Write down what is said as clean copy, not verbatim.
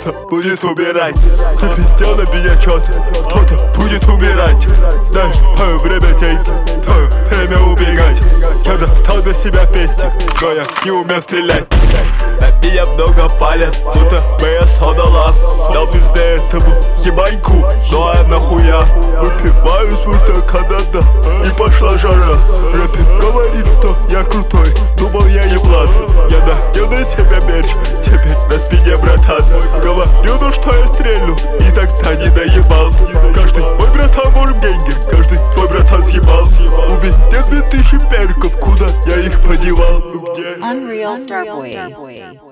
кто-то будет умирать. Ты пиздел на меня чё-то, кто-то будет умирать. Знаешь, твое время тянет, твое время убегать. Я достал до себя песни, но я не умел стрелять. На меня много палят, будто моя содала. Дал пизды этому ебаньку, ну а нахуя? Выпиваю свой стакан до дна, и пошла жара. Рэпер говорит, что я крутой, думал я еблан. Я надел на себя меч, теперь на спине братан. Говорю, ну что я стрельну, и тогда не доебал. Каждый мой братан мурмгенгер, каждый твой братан съебал. У меня 2000 перков, куда я их подевал? Ну где? Unreal Starboy.